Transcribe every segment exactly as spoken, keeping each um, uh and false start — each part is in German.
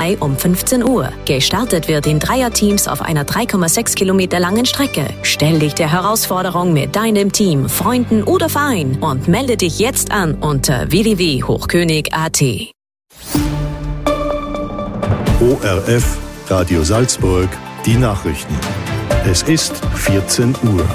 um fünfzehn Uhr. Gestartet wird in Dreierteams auf einer drei Komma sechs Kilometer langen Strecke. Stell dich der Herausforderung mit deinem Team, Freunden oder Verein und melde dich jetzt an unter w w w punkt hochkönig punkt a t. O R F, Radio Salzburg, die Nachrichten. Es ist vierzehn Uhr.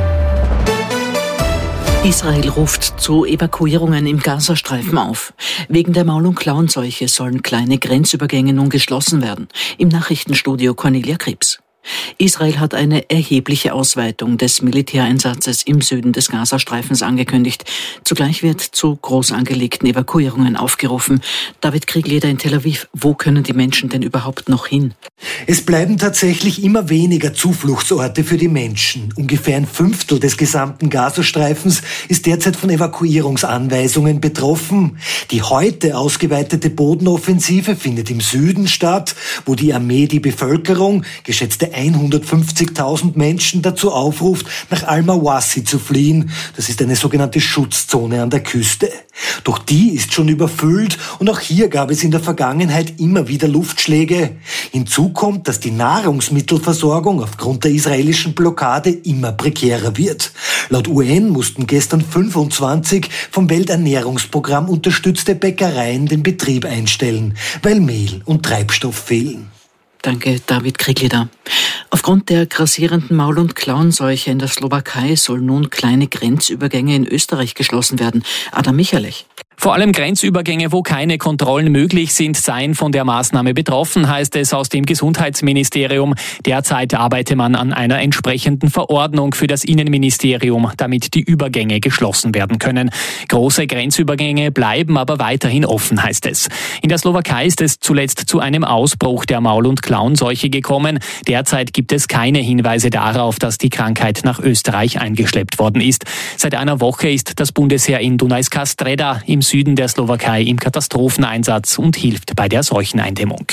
Israel ruft zu Evakuierungen im Gazastreifen auf. Wegen der Maul- und Klauenseuche sollen kleine Grenzübergänge nun geschlossen werden. Im Nachrichtenstudio Cornelia Krebs. Israel hat eine erhebliche Ausweitung des Militäreinsatzes im Süden des Gazastreifens angekündigt. Zugleich wird zu groß angelegten Evakuierungen aufgerufen. David Kriegleder in Tel Aviv, wo können die Menschen denn überhaupt noch hin? Es bleiben tatsächlich immer weniger Zufluchtsorte für die Menschen. Ungefähr ein Fünftel des gesamten Gazastreifens ist derzeit von Evakuierungsanweisungen betroffen. Die heute ausgeweitete Bodenoffensive findet im Süden statt, wo die Armee die Bevölkerung, geschätzte hundertfünfzigtausend Menschen, dazu aufruft, nach Al-Mawassi zu fliehen. Das ist eine sogenannte Schutzzone an der Küste. Doch die ist schon überfüllt und auch hier gab es in der Vergangenheit immer wieder Luftschläge. Hinzu kommt, dass die Nahrungsmittelversorgung aufgrund der israelischen Blockade immer prekärer wird. Laut U N mussten gestern fünfundzwanzig vom Welternährungsprogramm unterstützte Bäckereien den Betrieb einstellen, weil Mehl und Treibstoff fehlen. Danke, David Kriegleder. Aufgrund der grassierenden Maul- und Klauenseuche in der Slowakei sollen nun kleine Grenzübergänge in Österreich geschlossen werden. Adam Michalich. Vor allem Grenzübergänge, wo keine Kontrollen möglich sind, seien von der Maßnahme betroffen, heißt es aus dem Gesundheitsministerium. Derzeit arbeite man an einer entsprechenden Verordnung für das Innenministerium, damit die Übergänge geschlossen werden können. Große Grenzübergänge bleiben aber weiterhin offen, heißt es. In der Slowakei ist es zuletzt zu einem Ausbruch der Maul- und Klauenseuche gekommen. Derzeit gibt es keine Hinweise darauf, dass die Krankheit nach Österreich eingeschleppt worden ist. Seit einer Woche ist das Bundesheer in Dunajska Streda im Süden der Slowakei im Katastropheneinsatz und hilft bei der Seucheneindämmung.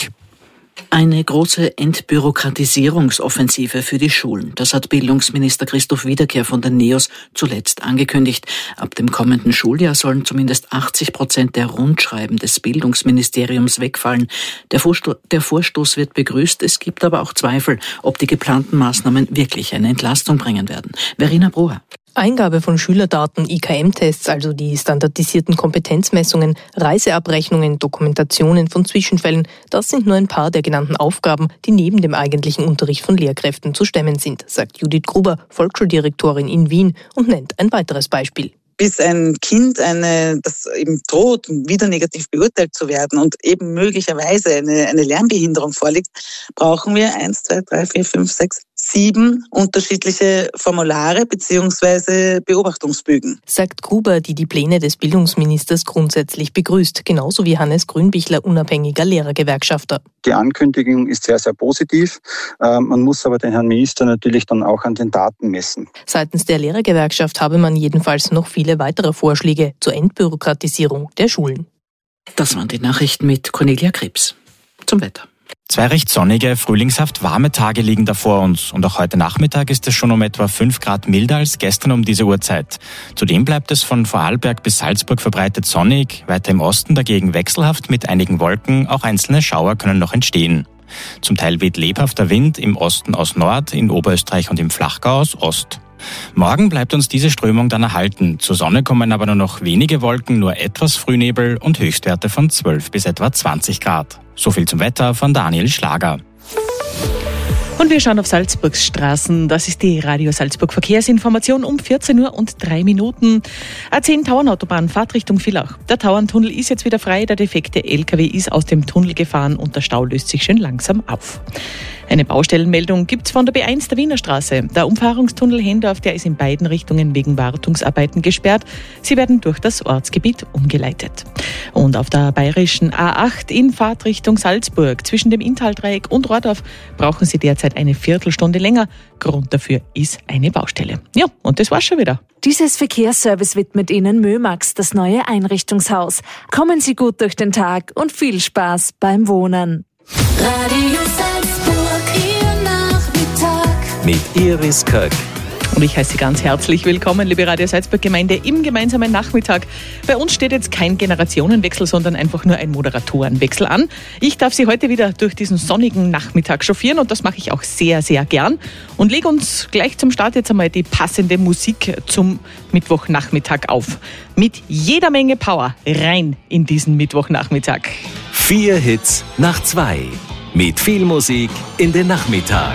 Eine große Entbürokratisierungsoffensive für die Schulen. Das hat Bildungsminister Christoph Wiederkehr von den NEOS zuletzt angekündigt. Ab dem kommenden Schuljahr sollen zumindest achtzig Prozent der Rundschreiben des Bildungsministeriums wegfallen. Der Vorsto- der Vorstoß wird begrüßt. Es gibt aber auch Zweifel, ob die geplanten Maßnahmen wirklich eine Entlastung bringen werden. Verena Broher. Eingabe von Schülerdaten, I K M-Tests, also die standardisierten Kompetenzmessungen, Reiseabrechnungen, Dokumentationen von Zwischenfällen, das sind nur ein paar der genannten Aufgaben, die neben dem eigentlichen Unterricht von Lehrkräften zu stemmen sind, sagt Judith Gruber, Volksschuldirektorin in Wien, und nennt ein weiteres Beispiel. Bis ein Kind, eine, das eben droht, wieder negativ beurteilt zu werden und eben möglicherweise eine, eine Lernbehinderung vorliegt, brauchen wir eins, zwei, drei, vier, fünf, sechs, sieben unterschiedliche Formulare bzw. Beobachtungsbögen. Sagt Gruber, die die Pläne des Bildungsministers grundsätzlich begrüßt, genauso wie Hannes Grünbichler, unabhängiger Lehrergewerkschafter. Die Ankündigung ist sehr, sehr positiv. Man muss aber den Herrn Minister natürlich dann auch an den Daten messen. Seitens der Lehrergewerkschaft habe man jedenfalls noch viele weitere Vorschläge zur Entbürokratisierung der Schulen. Das waren die Nachrichten mit Cornelia Krebs. Zum Wetter. Zwei recht sonnige, frühlingshaft warme Tage liegen da vor uns und auch heute Nachmittag ist es schon um etwa fünf Grad milder als gestern um diese Uhrzeit. Zudem bleibt es von Vorarlberg bis Salzburg verbreitet sonnig, weiter im Osten dagegen wechselhaft mit einigen Wolken, auch einzelne Schauer können noch entstehen. Zum Teil weht lebhafter Wind im Osten aus Nord, in Oberösterreich und im Flachgau aus Ost. Morgen bleibt uns diese Strömung dann erhalten. Zur Sonne kommen aber nur noch wenige Wolken, nur etwas Frühnebel und Höchstwerte von zwölf bis etwa zwanzig Grad. So viel zum Wetter von Daniel Schlager. Und wir schauen auf Salzburgs Straßen. Das ist die Radio Salzburg Verkehrsinformation um vierzehn Uhr und drei Minuten. A zehn Tauernautobahn, Fahrtrichtung Villach. Der Tauerntunnel ist jetzt wieder frei. Der defekte L K W ist aus dem Tunnel gefahren und der Stau löst sich schön langsam auf. Eine Baustellenmeldung gibt's von der B eins der Wiener Straße. Der Umfahrungstunnel Hendorf, der ist in beiden Richtungen wegen Wartungsarbeiten gesperrt. Sie werden durch das Ortsgebiet umgeleitet. Und auf der bayerischen A acht in Fahrtrichtung Salzburg zwischen dem Inntal-Dreieck und Rohrdorf brauchen Sie derzeit eine Viertelstunde länger. Grund dafür ist eine Baustelle. Ja, und das war's schon wieder. Dieses Verkehrsservice widmet Ihnen Mömax, das neue Einrichtungshaus. Kommen Sie gut durch den Tag und viel Spaß beim Wohnen. Radio Salzburg, Ihr Nachmittag. Mit Iris Köck. Und ich heiße Sie ganz herzlich willkommen, liebe Radio Salzburg-Gemeinde, im gemeinsamen Nachmittag. Bei uns steht jetzt kein Generationenwechsel, sondern einfach nur ein Moderatorenwechsel an. Ich darf Sie heute wieder durch diesen sonnigen Nachmittag chauffieren und das mache ich auch sehr, sehr gern. Und lege uns gleich zum Start jetzt einmal die passende Musik zum Mittwochnachmittag auf. Mit jeder Menge Power rein in diesen Mittwochnachmittag. Vier Hits nach zwei. Mit viel Musik in den Nachmittag.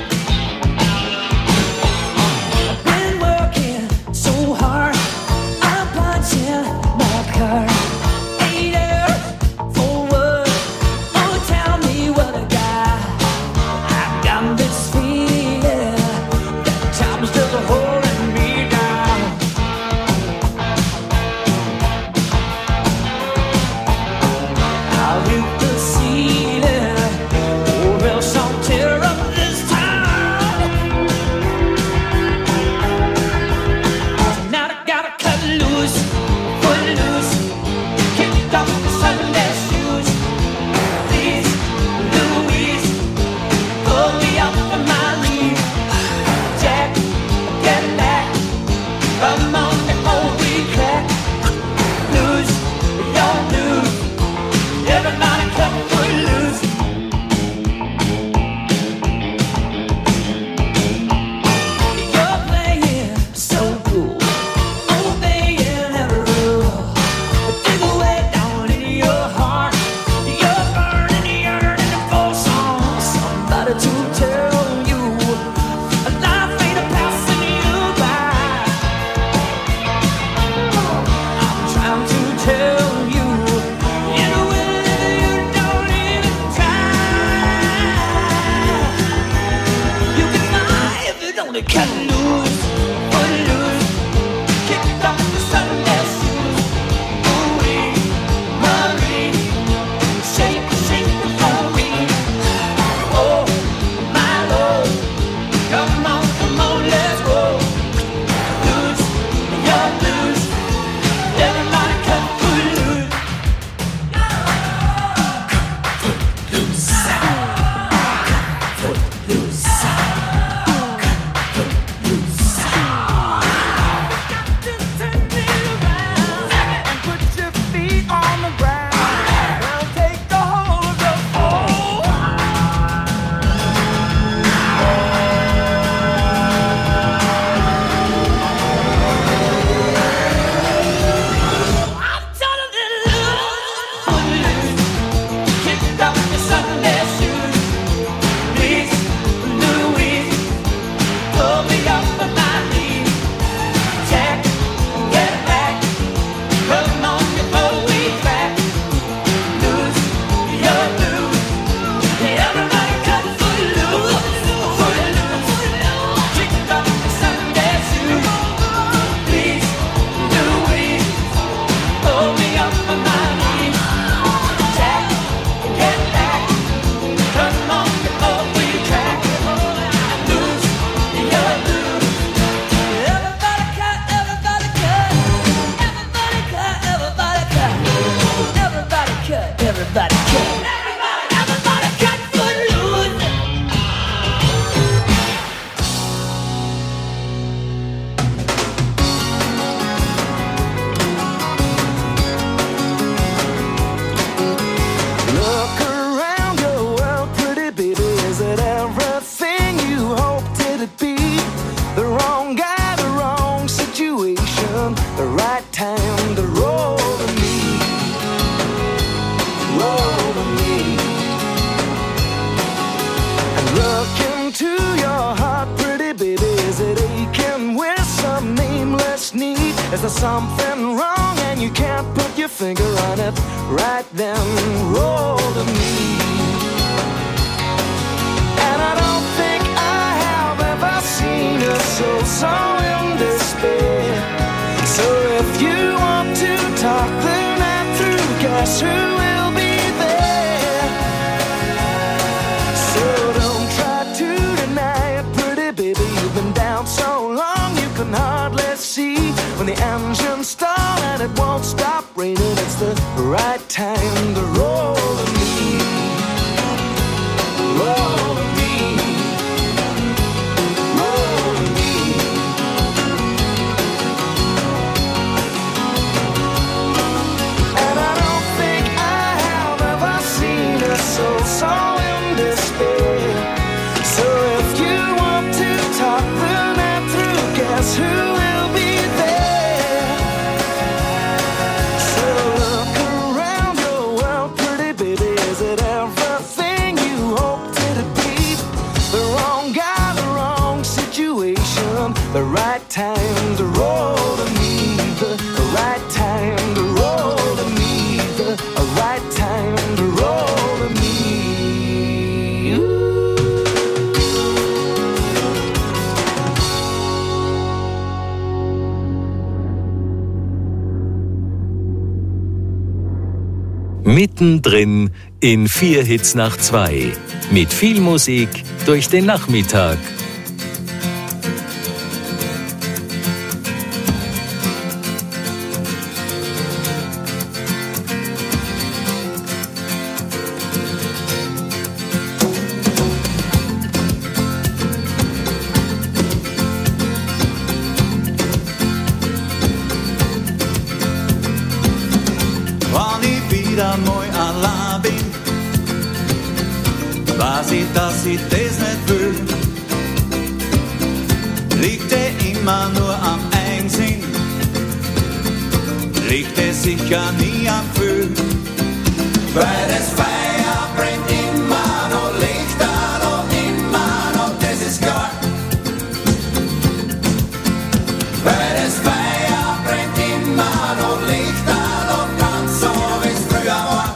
Is there something wrong and you can't put your finger on it? Right then, roll to me. And I don't think I have ever seen a soul so in despair. So if you want to talk the night through, guess who will be there? So don't try to deny it, pretty baby. You've been down so long you can hardly see. When the engines stall and it won't stop raining, it's the right time to roll to me. Roll to me. Roll to me. Mittendrin in vier Hits nach zwei. Mit viel Musik durch den Nachmittag. Weiß ich, dass ich das nicht will, liegt er immer nur am Einsinn, liegt er sicher nie am Gefühl, weil das Feuer brennt immer noch, Lichter noch immer noch, das ist klar, weil das Feuer brennt immer noch, Lichter noch, ganz so wie es früher war.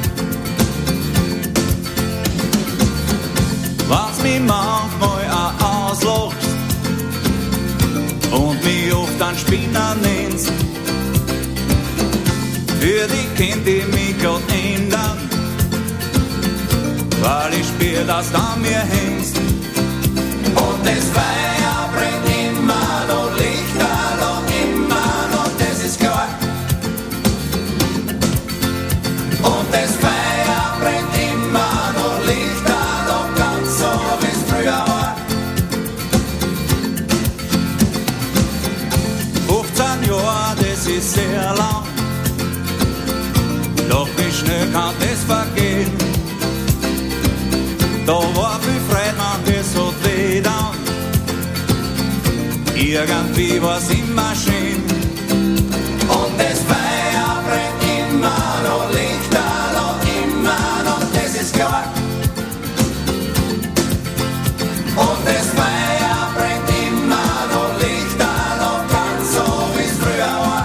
Was mich manchmal auch auslacht und mich oft an Spinner nennt, für die könnte ich mich grad ändern, weil ich spür, dass du an mir hängst. Und das Feuer brennt immer noch, Lichter noch immer noch, das ist klar. Und das Feuer brennt immer noch, Lichter noch, ganz so wie es früher war. fünfzehn Jahre, das ist sehr lang, doch wie schnell kann das vergehen? Da war viel Freude, manches hat weh dann, irgendwie war's immer schön. Und das Feuer brennt immer noch, Lichter noch immer noch, das ist klar. Und das Feuer brennt immer noch, Lichter noch, ganz so wie es früher war.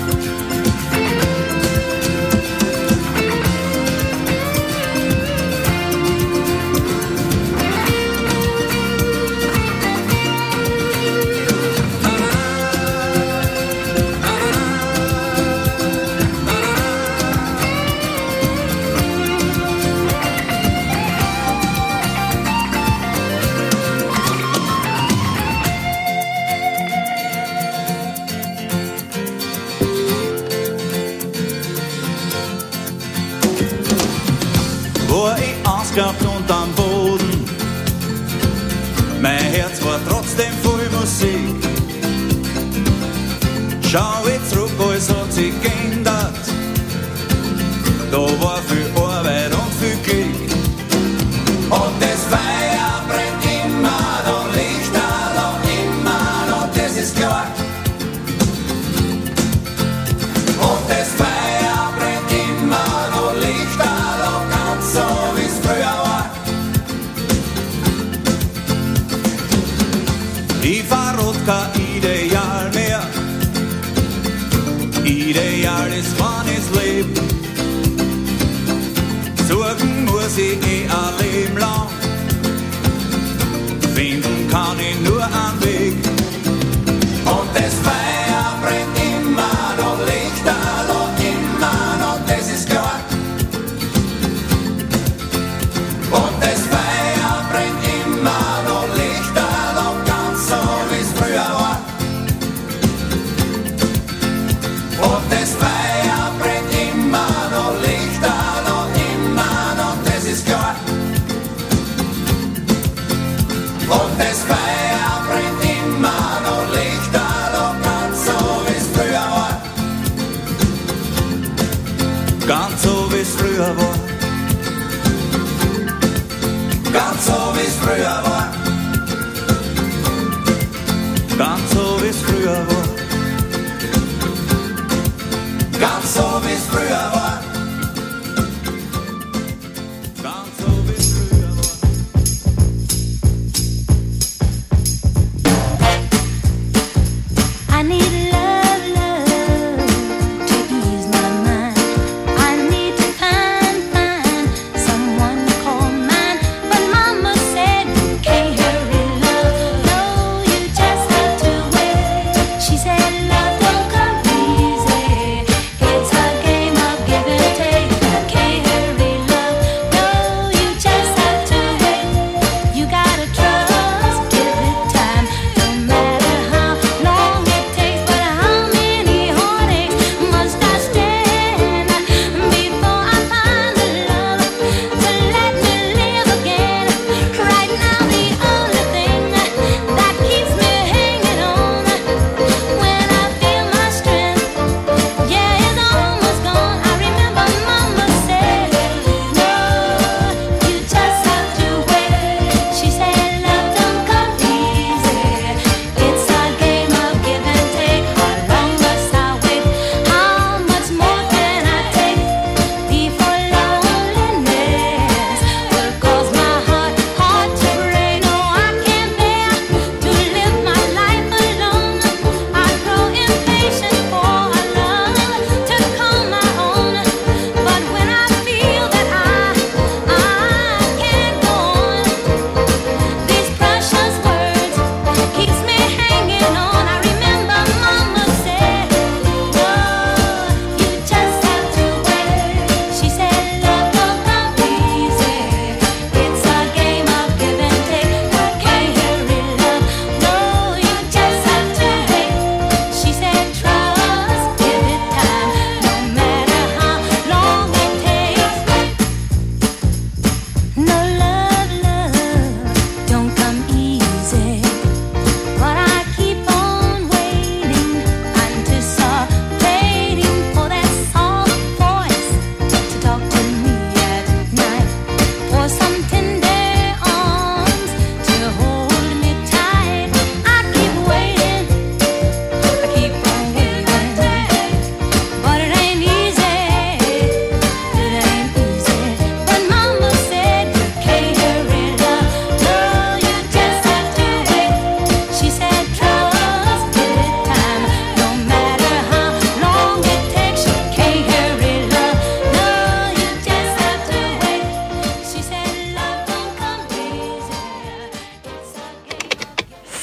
War ich ausgehabt und am Boden, mein Herz war trotzdem voll Musik. Schau ich zurück, alles hat sich geändert, da war viel Arbeit und viel Glück. Und das Feuer brennt immer noch, Lichter noch immer noch, das ist klar. Und das Feuer brennt immer noch, Lichter noch, ganz so wie es früher war. Ich verrot kein Ideal mehr, Ideal ist, wann ich's leb. Suchen muss ich eh ein Leben lang, finden kann ich nur einen Weg. Und das Feuer brennt immer noch, Lichter noch immer noch, das ist klar. Und das Feuer brennt immer noch, Lichter noch, ganz so wie es früher war. Und das Feuer brennt immer noch, Lichter noch immer noch, das ist klar. Und das Feuer brennt immer noch, Lichter noch, ganz so wie es früher war. Ganz so wie es früher war. Ganz so wie es früher war. Ganz so wie es früher war. Ganz so wie es früher war. Ganz so wie es früher war. I need love, love to ease my mind. I need to find, find someone to call mine. But Mama said you can't.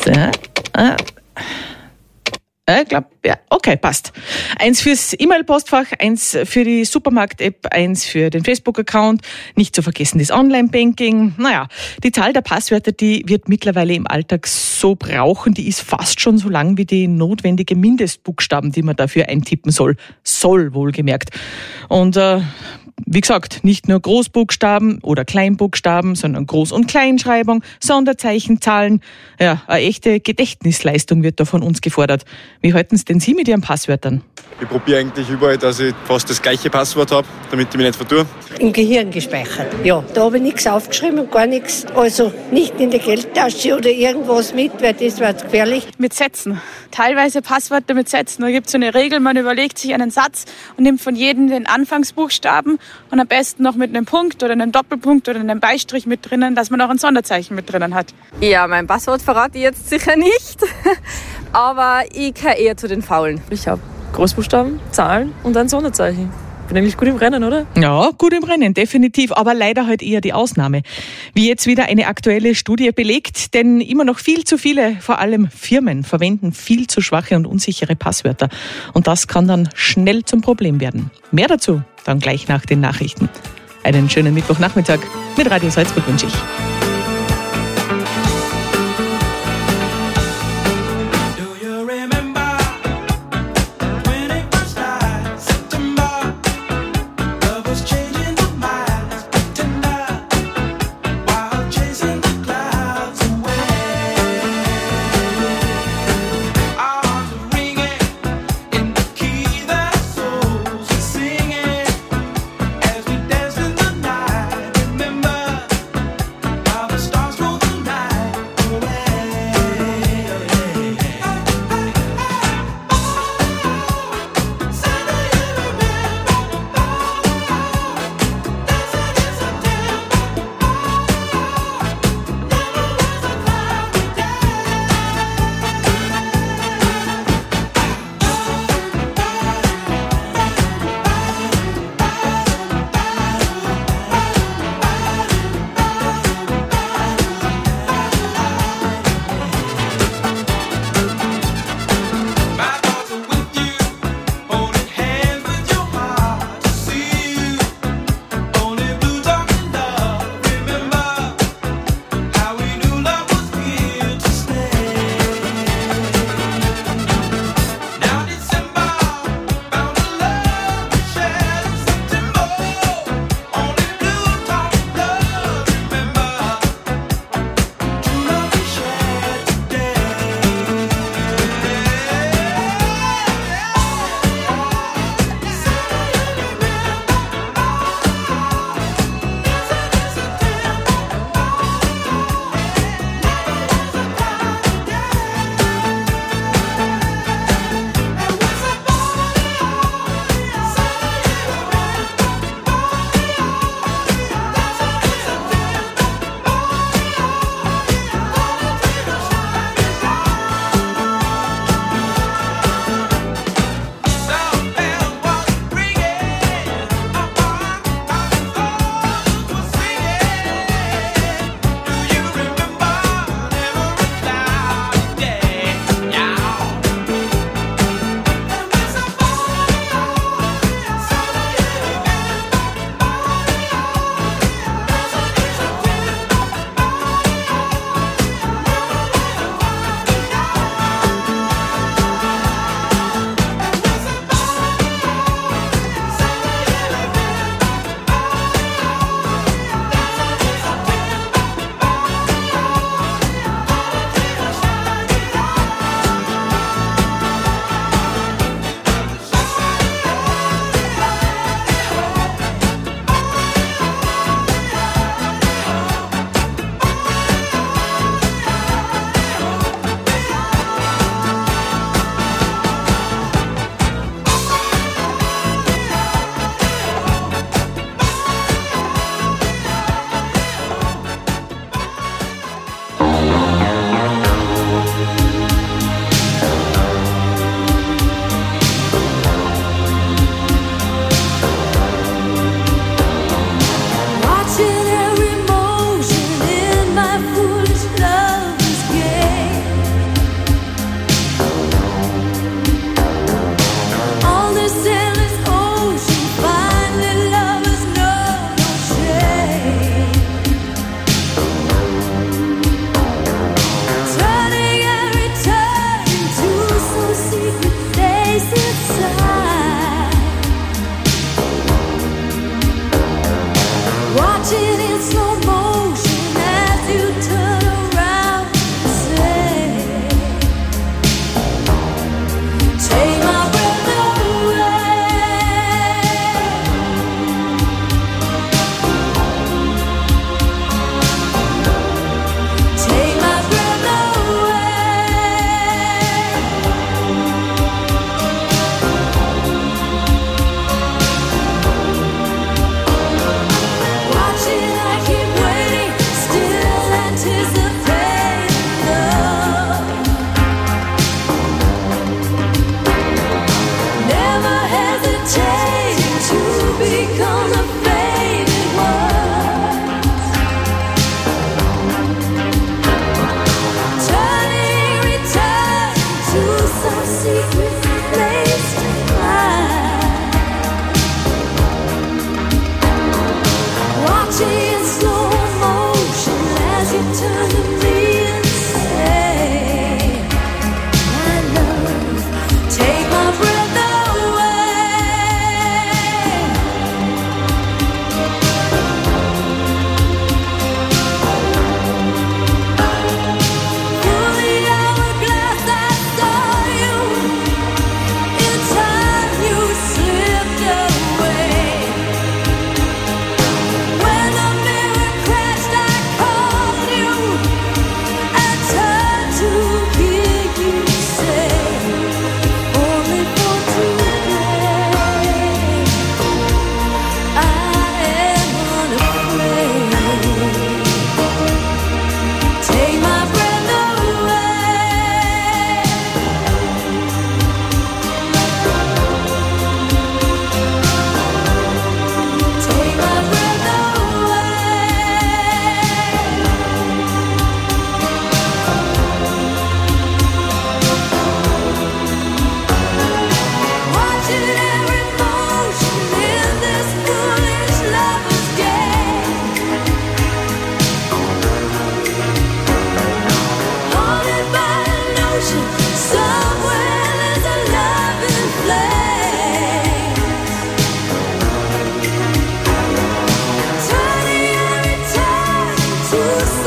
So. Ah. Ich glaube, ja, okay, passt. Eins fürs E-Mail-Postfach, eins für die Supermarkt-App, eins für den Facebook-Account. Nicht zu vergessen das Online-Banking. Naja, die Zahl der Passwörter, die wird mittlerweile im Alltag so brauchen, die ist fast schon so lang wie die notwendige Mindestbuchstaben, die man dafür eintippen soll. Soll, wohlgemerkt. Und äh, wie gesagt, nicht nur Großbuchstaben oder Kleinbuchstaben, sondern Groß- und Kleinschreibung, Sonderzeichen, Zahlen. Ja, eine echte Gedächtnisleistung wird da von uns gefordert. Wie halten es denn Sie mit Ihren Passwörtern? Ich probiere eigentlich überall, dass ich fast das gleiche Passwort habe, damit ich mich nicht vertue. Im Gehirn gespeichert, ja. Da habe ich nichts aufgeschrieben, gar nichts. Also nicht in der Geldtasche oder irgendwas mit, weil das war gefährlich. Mit Sätzen. Teilweise Passwörter mit Sätzen. Da gibt es so eine Regel, man überlegt sich einen Satz und nimmt von jedem den Anfangsbuchstaben und am besten noch mit einem Punkt oder einem Doppelpunkt oder einem Beistrich mit drinnen, dass man auch ein Sonderzeichen mit drinnen hat. Ja, mein Passwort verrate ich jetzt sicher nicht, aber ich gehöre eher zu den Faulen. Ich habe Großbuchstaben, Zahlen und ein Sonderzeichen. Bin eigentlich gut im Rennen, oder? Ja, gut im Rennen, definitiv, aber leider halt eher die Ausnahme. Wie jetzt wieder eine aktuelle Studie belegt, denn immer noch viel zu viele, vor allem Firmen, verwenden viel zu schwache und unsichere Passwörter. Und das kann dann schnell zum Problem werden. Mehr dazu dann gleich nach den Nachrichten. Einen schönen Mittwochnachmittag mit Radio Salzburg wünsche ich.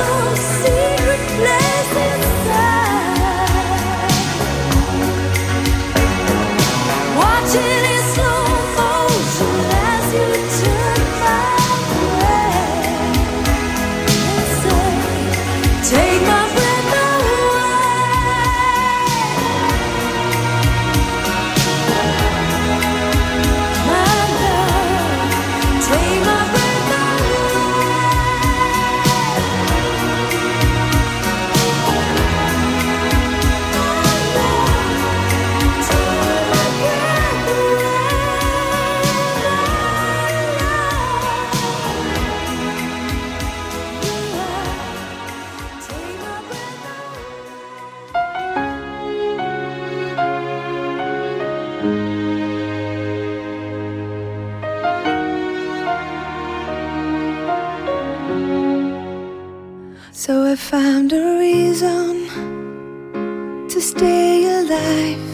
So I found a reason to stay alive.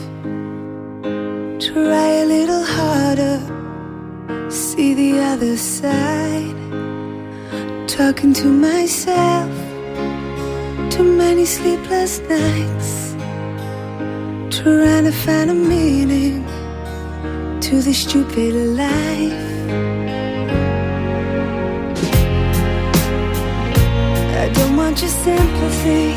Try a little harder, see the other side. Talking to myself, too many sleepless nights. Trying to find a meaning to this stupid life. I don't want your sympathy.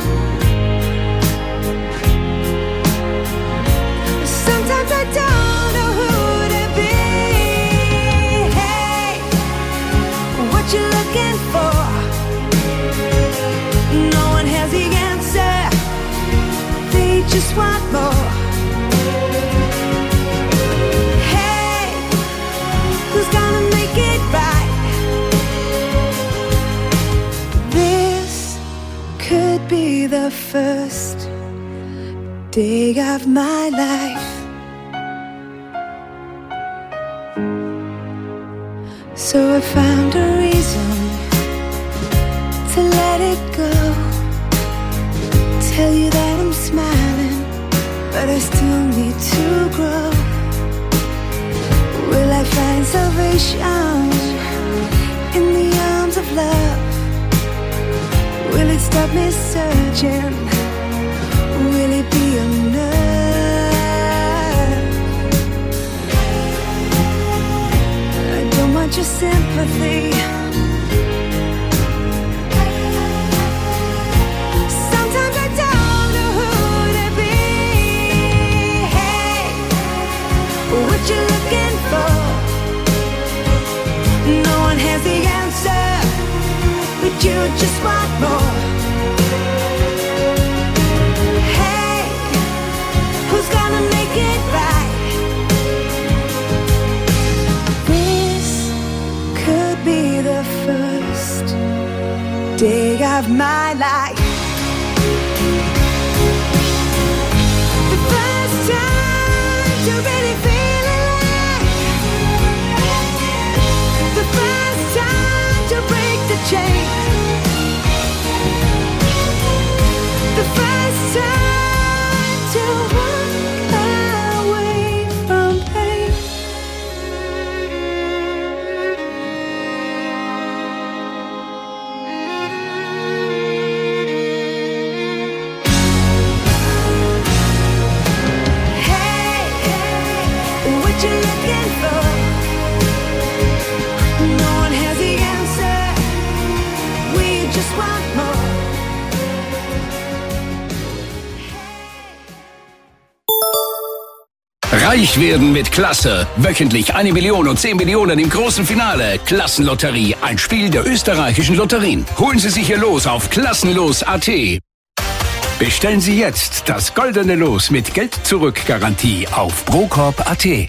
Sometimes I don't know who to be. Hey, what you looking for? No one has the answer. They just want more. Hey, who's gonna make it right? This could be the first day of my life. So I found a reason to let it go. Tell you that I'm smiling, but I still need to grow. Will I find salvation in the arms of love? Will it stop me searching? Will it be enough? I don't want your sympathy. Sometimes I don't know who to be. Hey, what you looking for? No one has the answer, but you just want more. Hey, who's gonna make it right? This could be the first day of my life. The first time to really feel alive. The first time to break the chain. The first time to walk away from pain. Hey, what you looking for? No one has the answer. We just want more. Reich werden mit Klasse. Wöchentlich eine Million und zehn Millionen im großen Finale. Klassenlotterie, ein Spiel der österreichischen Lotterien. Holen Sie sich Ihr Los auf klassenlos punkt a t. Bestellen Sie jetzt das goldene Los mit Geld-Zurück-Garantie auf procorp punkt a t.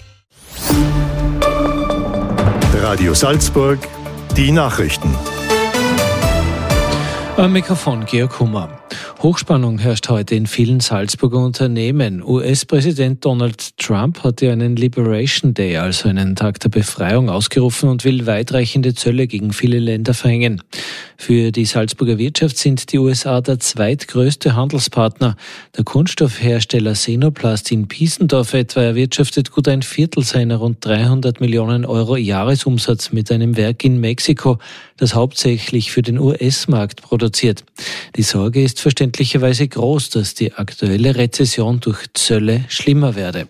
Radio Salzburg, die Nachrichten. Am Mikrofon Georg Hummer. Hochspannung herrscht heute in vielen Salzburger Unternehmen. U S-Präsident Donald Trump hat ja einen Liberation Day, also einen Tag der Befreiung, ausgerufen und will weitreichende Zölle gegen viele Länder verhängen. Für die Salzburger Wirtschaft sind die U S A der zweitgrößte Handelspartner. Der Kunststoffhersteller Senoplast in Piesendorf etwa erwirtschaftet gut ein Viertel seiner rund dreihundert Millionen Euro Jahresumsatz mit einem Werk in Mexiko, das hauptsächlich für den U S-Markt produziert. Die Sorge ist verständlicherweise groß, dass die aktuelle Rezession durch Zölle schlimmer werde.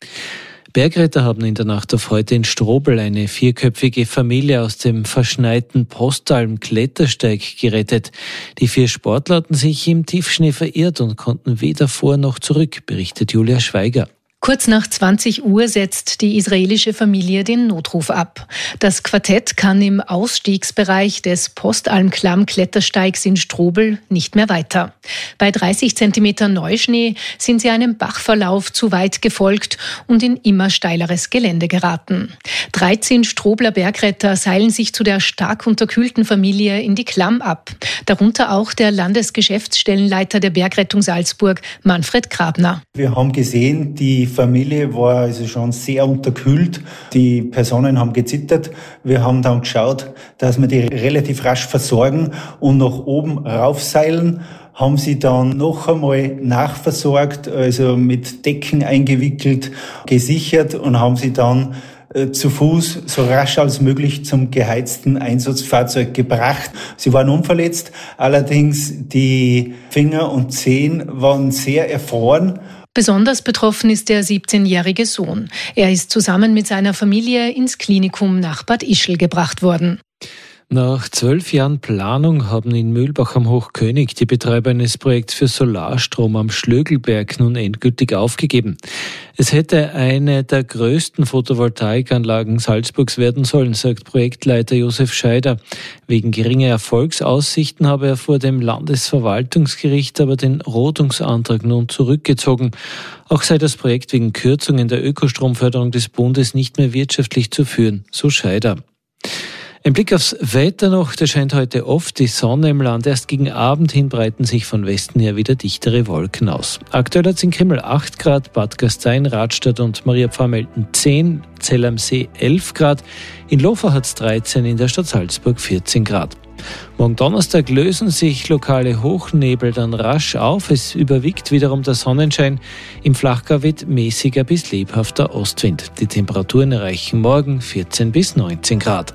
Bergretter haben in der Nacht auf heute in Strobl eine vierköpfige Familie aus dem verschneiten Postalm-Klettersteig gerettet. Die vier Sportler hatten sich im Tiefschnee verirrt und konnten weder vor noch zurück, berichtet Julia Schweiger. Kurz nach zwanzig Uhr setzt die israelische Familie den Notruf ab. Das Quartett kann im Ausstiegsbereich des Postalm-Klamm-Klettersteigs in Strobl nicht mehr weiter. Bei dreißig Zentimeter Neuschnee sind sie einem Bachverlauf zu weit gefolgt und in immer steileres Gelände geraten. dreizehn Strobler Bergretter seilen sich zu der stark unterkühlten Familie in die Klamm ab. Darunter auch der Landesgeschäftsstellenleiter der Bergrettung Salzburg, Manfred Grabner. Wir haben gesehen, die Familie war also schon sehr unterkühlt. Die Personen haben gezittert. Wir haben dann geschaut, dass wir die relativ rasch versorgen und nach oben raufseilen. Haben sie dann noch einmal nachversorgt, also mit Decken eingewickelt, gesichert und haben sie dann äh, zu Fuß so rasch als möglich zum geheizten Einsatzfahrzeug gebracht. Sie waren unverletzt, allerdings die Finger und Zehen waren sehr erfroren. Besonders betroffen ist der siebzehnjährige Sohn. Er ist zusammen mit seiner Familie ins Klinikum nach Bad Ischl gebracht worden. Nach zwölf Jahren Planung haben in Mühlbach am Hochkönig die Betreiber eines Projekts für Solarstrom am Schlögelberg nun endgültig aufgegeben. Es hätte eine der größten Photovoltaikanlagen Salzburgs werden sollen, sagt Projektleiter Josef Scheider. Wegen geringer Erfolgsaussichten habe er vor dem Landesverwaltungsgericht aber den Rodungsantrag nun zurückgezogen. Auch sei das Projekt wegen Kürzungen der Ökostromförderung des Bundes nicht mehr wirtschaftlich zu führen, so Scheider. Ein Blick aufs Wetter noch, da scheint heute oft die Sonne im Land. Erst gegen Abend hin breiten sich von Westen her wieder dichtere Wolken aus. Aktuell hat es in Krimml acht Grad, Bad Gastein, Radstadt und Maria Pfarrmelden zehn, Zell am See elf Grad, in Lofa hat es dreizehn, in der Stadt Salzburg vierzehn Grad. Morgen Donnerstag lösen sich lokale Hochnebel dann rasch auf. Es überwiegt wiederum der Sonnenschein. Im Flachgau weht mäßiger bis lebhafter Ostwind. Die Temperaturen erreichen morgen vierzehn bis neunzehn Grad.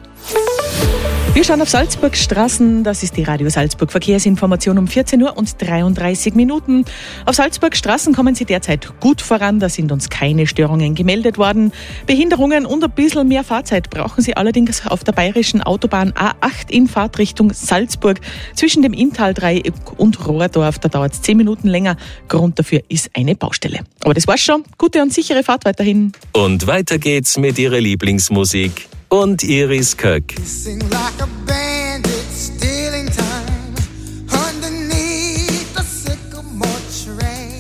Wir schauen auf Salzburgs Straßen. Das ist die Radio Salzburg Verkehrsinformation um vierzehn Uhr und dreiunddreißig Minuten. Auf Salzburgs Straßen kommen Sie derzeit gut voran. Da sind uns keine Störungen gemeldet worden. Behinderungen und ein bisschen mehr Fahrzeit brauchen Sie allerdings auf der bayerischen Autobahn A acht in Fahrtrichtung Salzburg. Zwischen dem Inntaldreieck und Rohrdorf, da dauert es zehn Minuten länger. Grund dafür ist eine Baustelle. Aber das war's schon. Gute und sichere Fahrt weiterhin. Und weiter geht's mit Ihrer Lieblingsmusik und Iris Köck. Sing like a bandit, stealing time underneath the sycamore tree.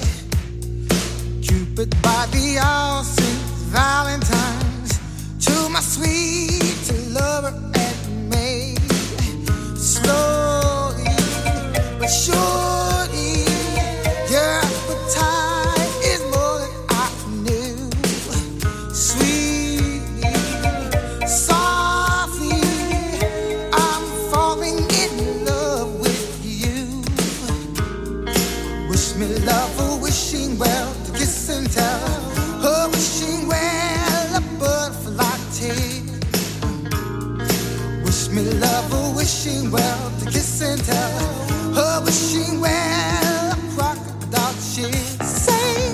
Cupid by the all Saint Valentine's, to my sweet lover and me. Slowly but surely, your appetite is more than I knew. Sweetly, softly, I'm falling in love with you. Wish me love, a wishing well, to kiss and tell. Oh, wishing well, a butterfly tale. Wish me love, a wishing well, to kiss and tell. Oh, wishing well, a crocodile chill. Say,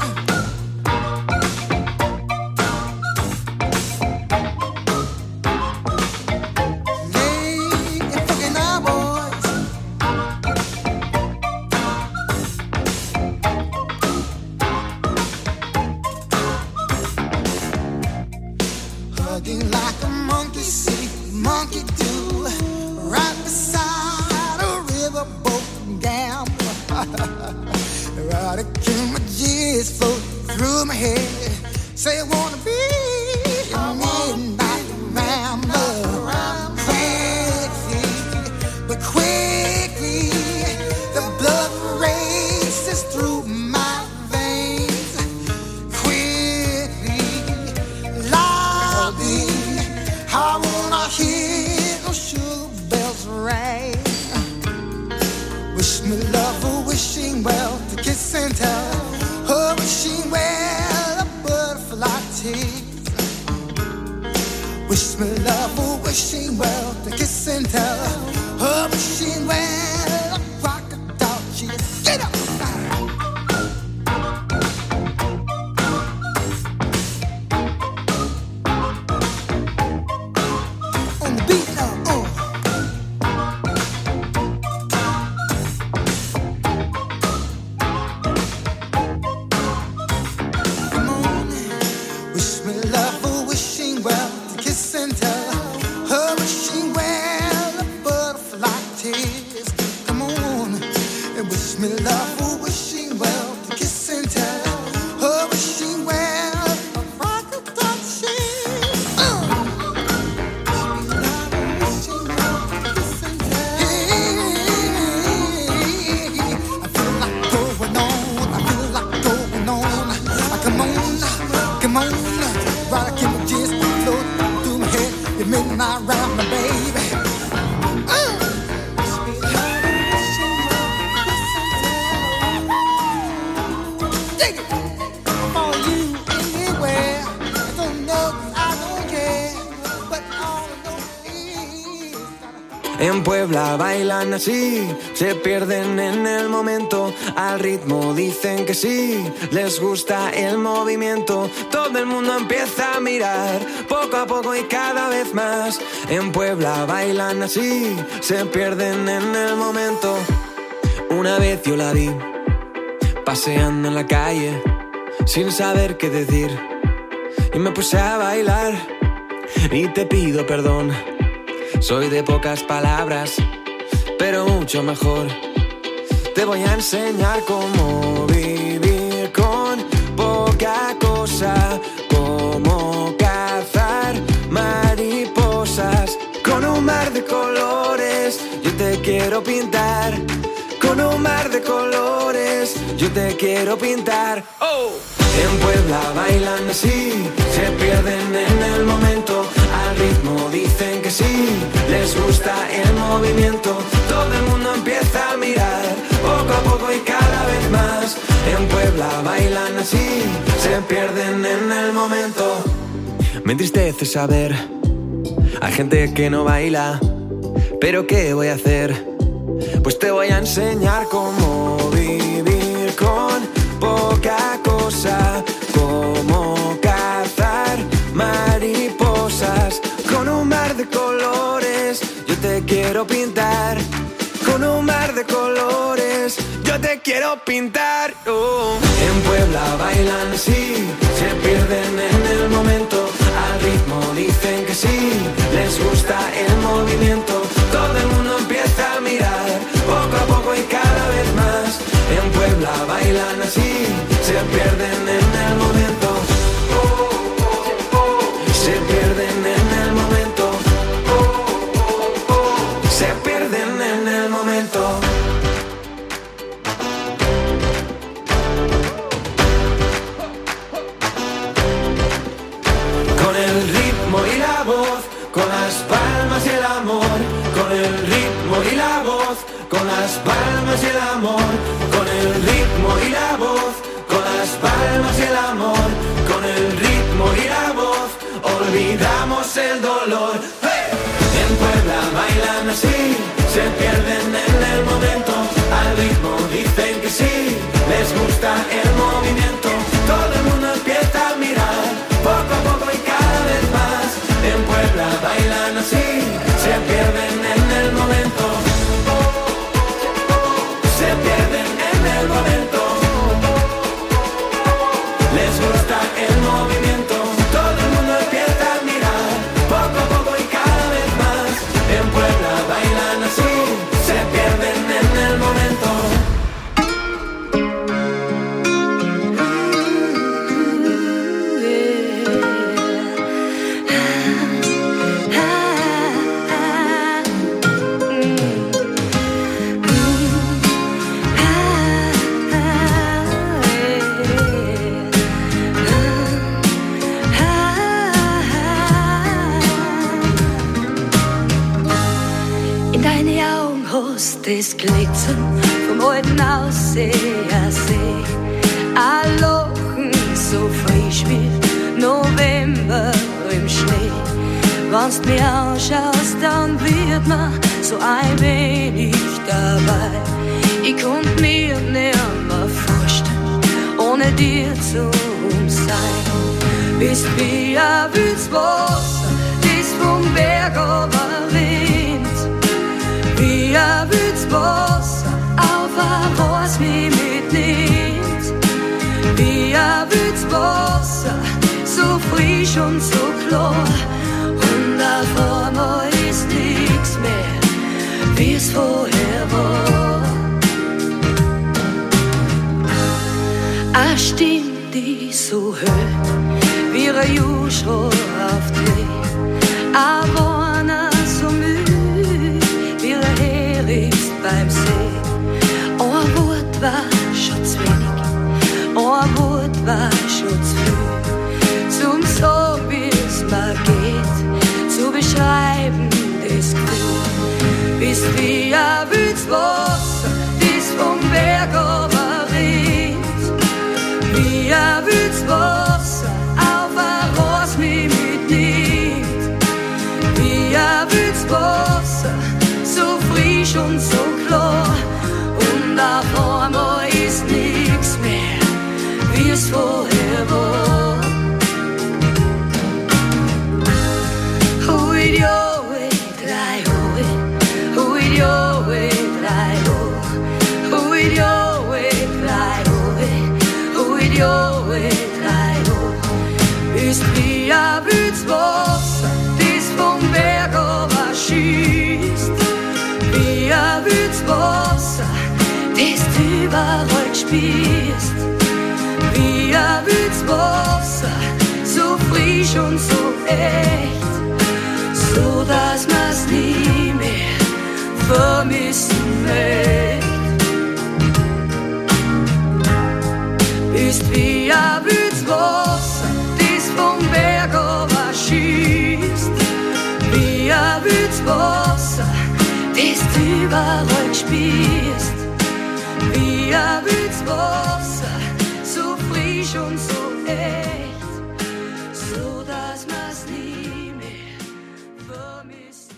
hugging like a monkey see, monkey do, right beside a riverboat gambler. Erotic images float through my head. Say I wanna be a midnight rambler. Quickly, but quickly, the blood Wish me love or wishing well to kiss and tell. Oh, wishing well a butterfly tease. Wish me love or wishing well to kiss and tell. Oh, wishing well a crocodile cheese. Get up! On the beat now, oh. En Puebla bailan así, se pierden en el momento, al ritmo dicen que sí, les gusta el movimiento, todo el mundo empieza a mirar, poco a poco y cada vez más. En Puebla bailan así, se pierden en el momento. Una vez yo la vi, paseando en la calle, sin saber qué decir, y me puse a bailar, y te pido perdón. Soy de pocas palabras, pero mucho mejor. Te voy a enseñar cómo vivir con poca cosa, cómo cazar mariposas. Con un mar de colores yo te quiero pintar. Con un mar de colores yo te quiero pintar. ¡Oh! En Puebla bailan así, se pierden en el momento, al ritmo dicen que sí, les gusta el movimiento, todo el mundo empieza a mirar, poco a poco y cada vez más. En Puebla bailan así, se pierden en el momento. Me entristece saber, hay gente que no baila, pero ¿qué voy a hacer? Pues te voy a enseñar cómo vivir con poca cosa, cómo cazar mariposas. Con un mar de colores yo te quiero pintar. Con un mar de colores yo te quiero pintar. Oh. En Puebla bailan así, se pierden en el momento, al ritmo dicen que sí, les gusta el movimiento, todo el mundo empieza a mirar, poco a poco y cada vez más. En Puebla bailan así, se pierden en el momento, oh, oh, oh. Se pierden en el momento, oh, oh, oh. Se pierden en el momento. Con el ritmo y la voz, con las palmas y el amor, con el ritmo y la voz, con las palmas y el amor, con el ritmo y la voz, con las palmas y el amor, con el ritmo y la voz, olvidamos el dolor. ¡Hey! En Puebla bailan así, se pierden en el momento, al ritmo dicen que sí, les gusta el movimiento, todo el mundo empieza a mirar, poco a poco y cada vez más. En Puebla bailan así, se pierden en el momento, se pierden en el momento, les gusta el movimiento, todo el mundo empieza a mirar, poco a poco y cada vez más. En Puebla bailan así, se pierden en el momento. das Glitzern vom alten Aussehersee. Ein Lachen so frisch wie November im Schnee. Wenn's mich anschaust, dann wird mir so ein wenig dabei. Ich konnt mir nicht mehr vorstellen, ohne dir zu sein. Bist wie ein wildes Wasser, das vom Berg runterrinnt. Wie ein wildes Wasser, auf ein was mich mitnimmt. Wie ein wildes Wasser, so frisch und so klar. Und auf einmal ist nichts mehr, wie es vorher war. Eine Stimme, die so hört, wie ein Juschrohr auf Dreh. Ein Warner so müde, wie ein Hericht beim See. Ein Wort war schon zu wenig, ein Wort war schon zu viel. Zum Sagen, wie es mir geht, zu beschreiben das Gefühl. Bist wie ein wildes Wasser, das vom Berg runterrinnt. Wie ein wildes Wasser, auf ein was mich mitnimmt. Wie ein wildes Wasser, so frisch und so klar. Und auf einmal ist nichts mehr, wie es vorher war. Huid jo, drei Uhr, huid jo, drei Uhr, huid jo, drei Uhr, huid jo, drei Uhr. Bist wie ein wildes Wasser, das vom Berg runter schießt. Wie ein wildes Wasser, das du überall spürst. Wie ein wildes Wasser, so frisch und so echt. So dass man's nie mehr vermissen möcht. Bist wie ein wildes Wasser, das vom Berg runter schießt. Wie ein wildes Wasser, das du überall spürst. Wie ein wildes Wasser, so frisch und so echt. So dass man's nie mehr vermissen.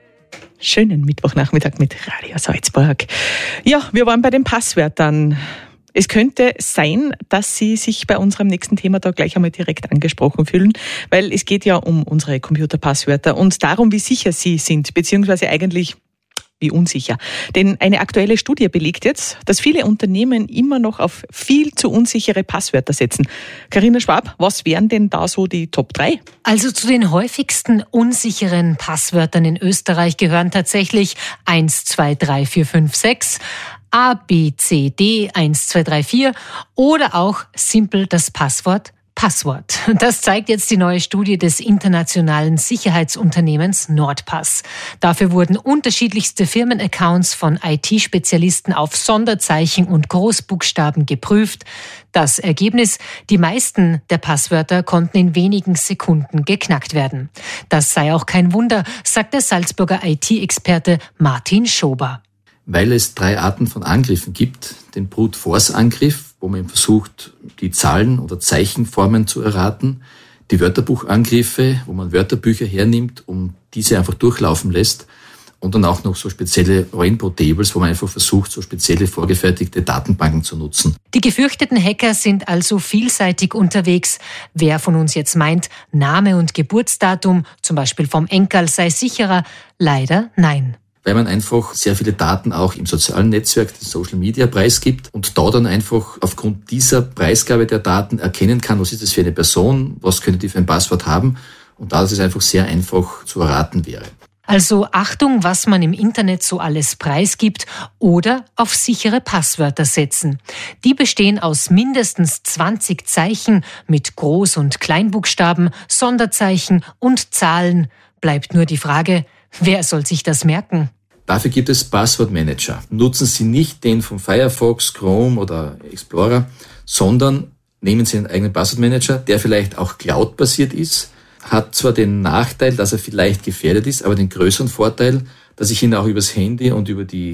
Schönen Mittwochnachmittag mit Radio Salzburg. Ja, wir waren bei den Passwörtern. Es könnte sein, dass Sie sich bei unserem nächsten Thema da gleich einmal direkt angesprochen fühlen, weil es geht ja um unsere Computerpasswörter und darum, wie sicher sie sind, beziehungsweise eigentlich wie unsicher. Denn eine aktuelle Studie belegt jetzt, dass viele Unternehmen immer noch auf viel zu unsichere Passwörter setzen. Carina Schwab, was wären denn da so die Top drei? Also zu den häufigsten unsicheren Passwörtern in Österreich gehören tatsächlich eins, zwei, drei, vier, fünf, sechs, A, B, C, D, eins, zwei, drei, vier oder auch simpel das Passwort Passwort. Das zeigt jetzt die neue Studie des internationalen Sicherheitsunternehmens Nordpass. Dafür wurden unterschiedlichste Firmenaccounts von I T-Spezialisten auf Sonderzeichen und Großbuchstaben geprüft. Das Ergebnis: Die meisten der Passwörter konnten in wenigen Sekunden geknackt werden. Das sei auch kein Wunder, sagt der Salzburger I T-Experte Martin Schober. Weil es drei Arten von Angriffen gibt. Den Brute-Force-Angriff, wo man versucht, die Zahlen oder Zeichenformen zu erraten. Die Wörterbuchangriffe, wo man Wörterbücher hernimmt, um diese einfach durchlaufen lässt. Und dann auch noch so spezielle Rainbow-Tables, wo man einfach versucht, so spezielle vorgefertigte Datenbanken zu nutzen. Die gefürchteten Hacker sind also vielseitig unterwegs. Wer von uns jetzt meint, Name und Geburtsdatum, zum Beispiel vom Enkel, sei sicherer, leider nein. Weil man einfach sehr viele Daten auch im sozialen Netzwerk, den Social Media, preisgibt und da dann einfach aufgrund dieser Preisgabe der Daten erkennen kann, was ist das für eine Person, was könnte die für ein Passwort haben und da es einfach sehr einfach zu erraten wäre. Also Achtung, was man im Internet so alles preisgibt oder auf sichere Passwörter setzen. Die bestehen aus mindestens zwanzig Zeichen mit Groß- und Kleinbuchstaben, Sonderzeichen und Zahlen. Bleibt nur die Frage, wer soll sich das merken? Dafür gibt es Passwortmanager. Nutzen Sie nicht den von Firefox, Chrome oder Explorer, sondern nehmen Sie einen eigenen Passwortmanager, der vielleicht auch Cloud-basiert ist, hat zwar den Nachteil, dass er vielleicht gefährdet ist, aber den größeren Vorteil, dass ich ihn auch übers Handy und über die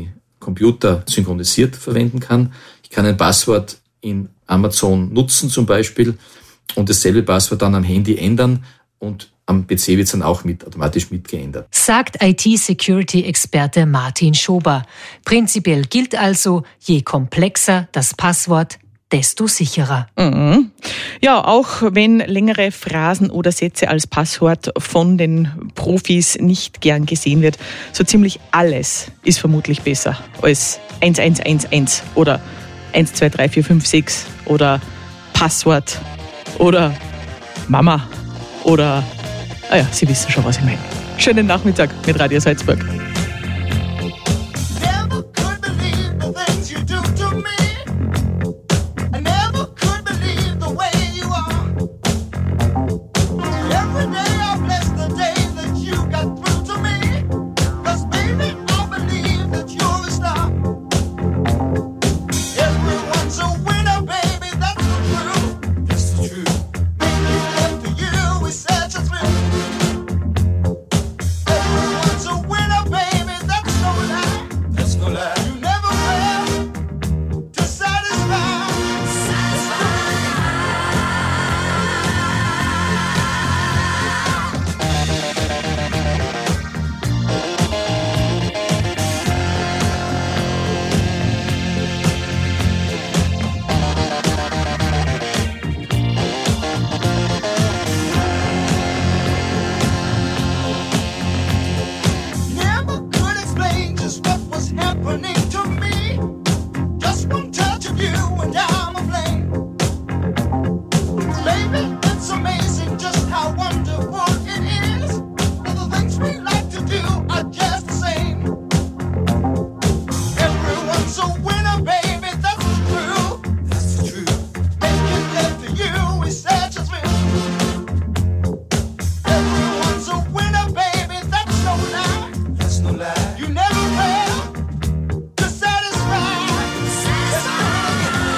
Computer synchronisiert verwenden kann. Ich kann ein Passwort in Amazon nutzen zum Beispiel und dasselbe Passwort dann am Handy ändern und am P C wird es dann auch mit, automatisch mitgeändert. Sagt I T-Security-Experte Martin Schober. Prinzipiell gilt also, je komplexer das Passwort, desto sicherer. Mhm. Ja, auch wenn längere Phrasen oder Sätze als Passwort von den Profis nicht gern gesehen wird, so ziemlich alles ist vermutlich besser als eins eins eins eins oder eins zwei drei vier fünf sechs oder Passwort oder Mama oder, ah ja, Sie wissen schon, was ich meine. Schönen Nachmittag mit Radio Salzburg. You never fail to satisfy.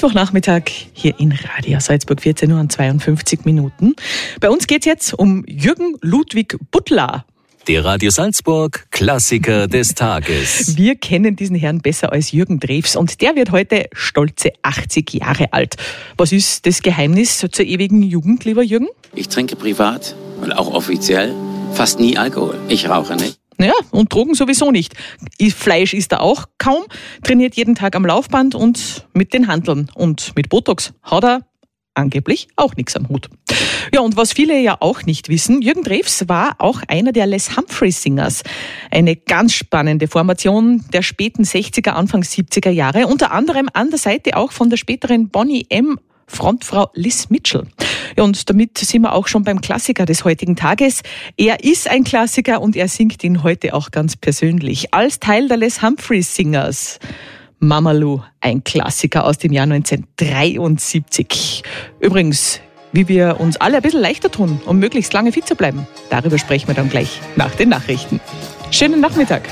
Mittwochnachmittag hier in Radio Salzburg, vierzehn Uhr und zweiundfünfzig Minuten. Bei uns geht es jetzt um Jürgen Ludwig Butler. Der Radio Salzburg Klassiker des Tages. Wir kennen diesen Herrn besser als Jürgen Drews und der wird heute stolze achtzig Jahre alt. Was ist das Geheimnis zur ewigen Jugend, lieber Jürgen? Ich trinke privat und auch offiziell fast nie Alkohol. Ich rauche nicht. Ja, und Drogen sowieso nicht. Fleisch isst er auch kaum, trainiert jeden Tag am Laufband und mit den Hanteln. Und mit Botox hat er angeblich auch nichts am Hut. Ja, und was viele ja auch nicht wissen, Jürgen Drews war auch einer der Les Humphrey Singers. Eine ganz spannende Formation der späten sechziger, Anfang siebziger Jahre. Unter anderem an der Seite auch von der späteren Boney M. Frontfrau Liz Mitchell. Ja, und damit sind wir auch schon beim Klassiker des heutigen Tages. Er ist ein Klassiker und er singt ihn heute auch ganz persönlich. Als Teil der Les Humphrey Singers. Mama Lou, ein Klassiker aus dem Jahr neunzehnhundertdreiundsiebzig. Übrigens, wie wir uns alle ein bisschen leichter tun, um möglichst lange fit zu bleiben, darüber sprechen wir dann gleich nach den Nachrichten. Schönen Nachmittag.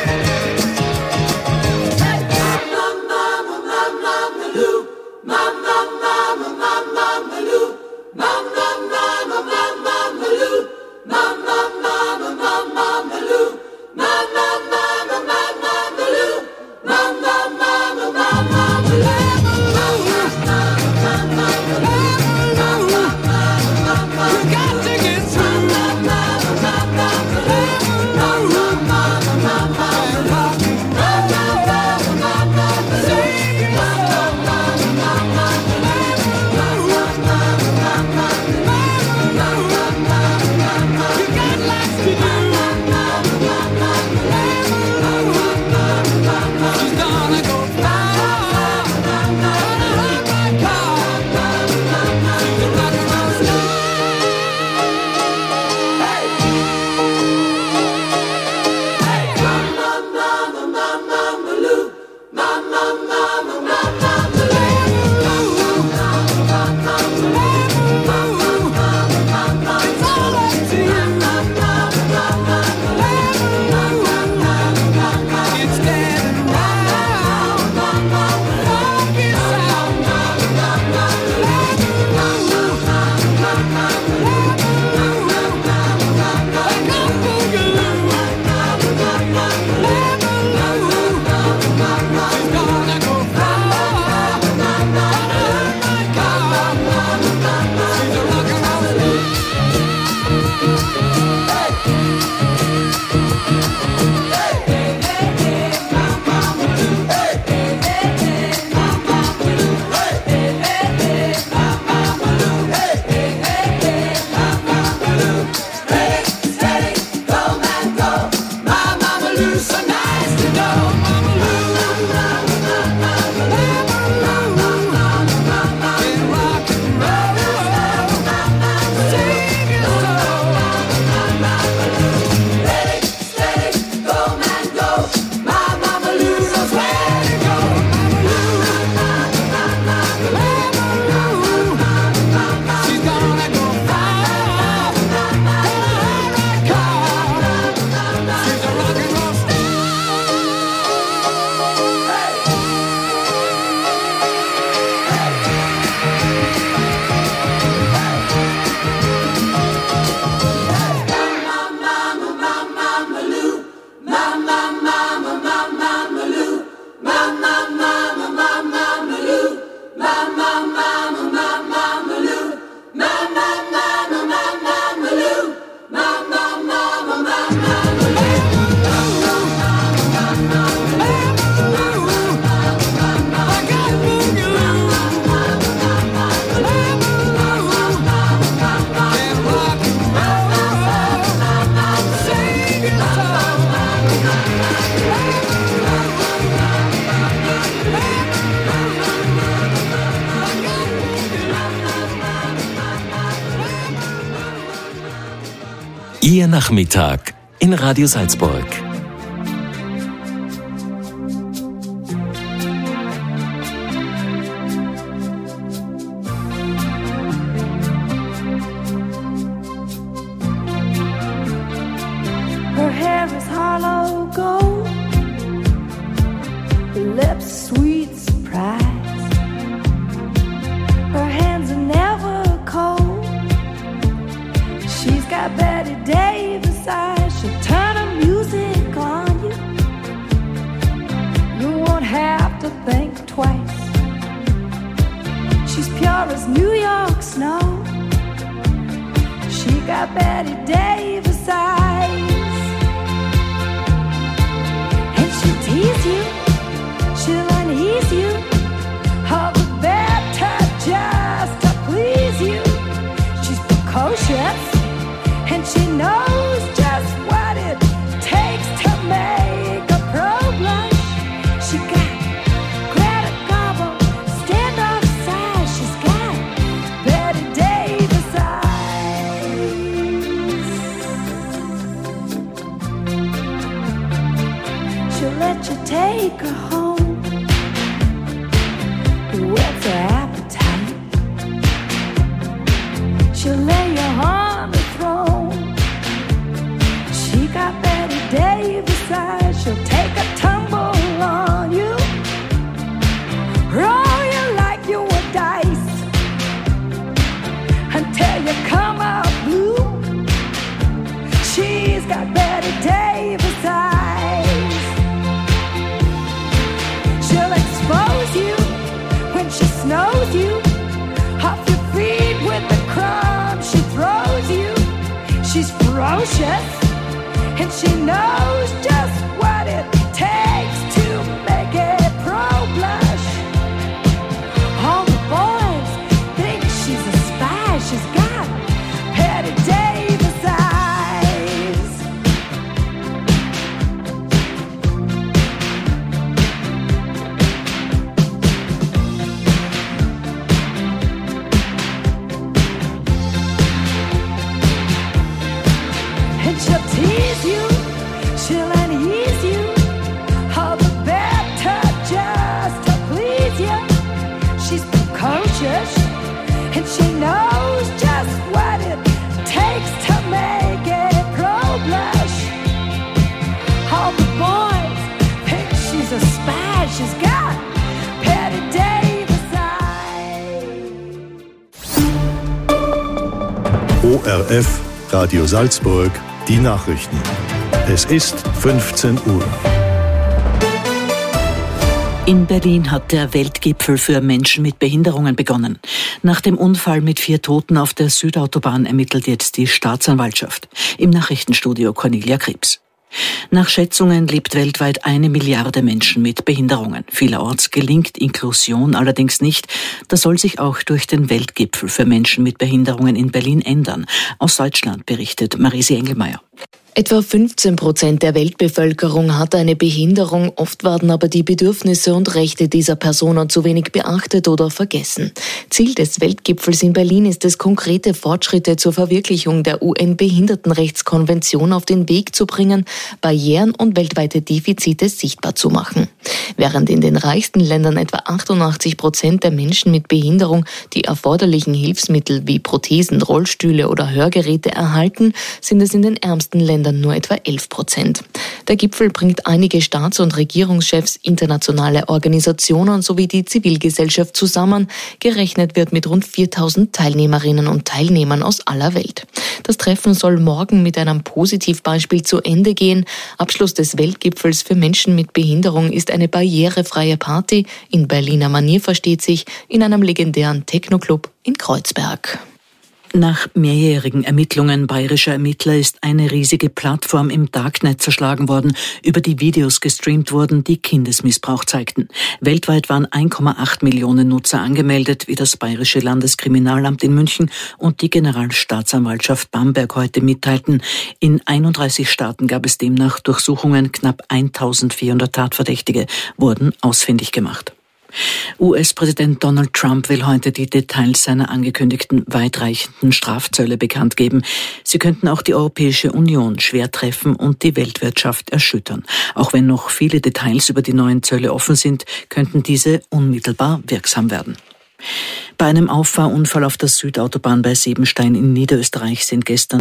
Ihr Nachmittag in Radio Salzburg. Her hair is hollow gold, her lips sweet surprise. got Betty Davis eyes. She'll turn her music on you. You won't have to think twice. She's pure as New York snow. She got Betty Davis eyes. And she'll tease you, she'll unease you, all the better just to please you. She's precocious, and she knows just what it takes to make a pro blush. She got Greta Garbo, standoff size. She's got Betty Davis eyes. She'll let you take her home. What's her appetite? She'll lay you on the throne. She got Betty Davis eyes. She'll take a tumble on you, roll you like you were dice, until you come out blue. She's got Betty Davis eyes. She'll expose you when she snows you, off your feet with the crumbs she throws you. She's ferocious, and she knows just what it takes to make a pro blush. All the boys think she's a spy. She's got Betty Davis eyes. And she'll tease you, she'll unease you, all the better just to please you. She's precocious, and she knows just what it takes to make a pro blush. All the boys think she's a spy. She's got Betty Davis eyes. O R F Radio Salzburg, die Nachrichten. Es ist fünfzehn Uhr. In Berlin hat der Weltgipfel für Menschen mit Behinderungen begonnen. Nach dem Unfall mit vier Toten auf der Südautobahn ermittelt jetzt die Staatsanwaltschaft. Im Nachrichtenstudio Cornelia Krebs. Nach Schätzungen lebt weltweit eine Milliarde Menschen mit Behinderungen. Vielerorts gelingt Inklusion allerdings nicht. Das soll sich auch durch den Weltgipfel für Menschen mit Behinderungen in Berlin ändern. Aus Deutschland berichtet Marisi Engelmeier. Etwa fünfzehn Prozent der Weltbevölkerung hat eine Behinderung, oft werden aber die Bedürfnisse und Rechte dieser Personen zu wenig beachtet oder vergessen. Ziel des Weltgipfels in Berlin ist es, konkrete Fortschritte zur Verwirklichung der U N-Behindertenrechtskonvention auf den Weg zu bringen, Barrieren und weltweite Defizite sichtbar zu machen. Während in den reichsten Ländern etwa achtundachtzig Prozent der Menschen mit Behinderung die erforderlichen Hilfsmittel wie Prothesen, Rollstühle oder Hörgeräte erhalten, sind es in den ärmsten Ländern nur etwa elf Prozent. Der Gipfel bringt einige Staats- und Regierungschefs, internationale Organisationen sowie die Zivilgesellschaft zusammen. Gerechnet wird mit rund viertausend Teilnehmerinnen und Teilnehmern aus aller Welt. Das Treffen soll morgen mit einem Positivbeispiel zu Ende gehen. Abschluss des Weltgipfels für Menschen mit Behinderung ist eine barrierefreie Party in Berliner Manier, versteht sich, in einem legendären Techno-Club in Kreuzberg. Nach mehrjährigen Ermittlungen bayerischer Ermittler ist eine riesige Plattform im Darknet zerschlagen worden, über die Videos gestreamt wurden, die Kindesmissbrauch zeigten. Weltweit waren eins Komma acht Millionen Nutzer angemeldet, wie das Bayerische Landeskriminalamt in München und die Generalstaatsanwaltschaft Bamberg heute mitteilten. In einunddreißig Staaten gab es demnach Durchsuchungen, knapp eintausendvierhundert Tatverdächtige wurden ausfindig gemacht. U S-Präsident Donald Trump will heute die Details seiner angekündigten weitreichenden Strafzölle bekannt geben. Sie könnten auch die Europäische Union schwer treffen und die Weltwirtschaft erschüttern. Auch wenn noch viele Details über die neuen Zölle offen sind, könnten diese unmittelbar wirksam werden. Bei einem Auffahrunfall auf der Südautobahn bei Siebenstein in Niederösterreich sind gestern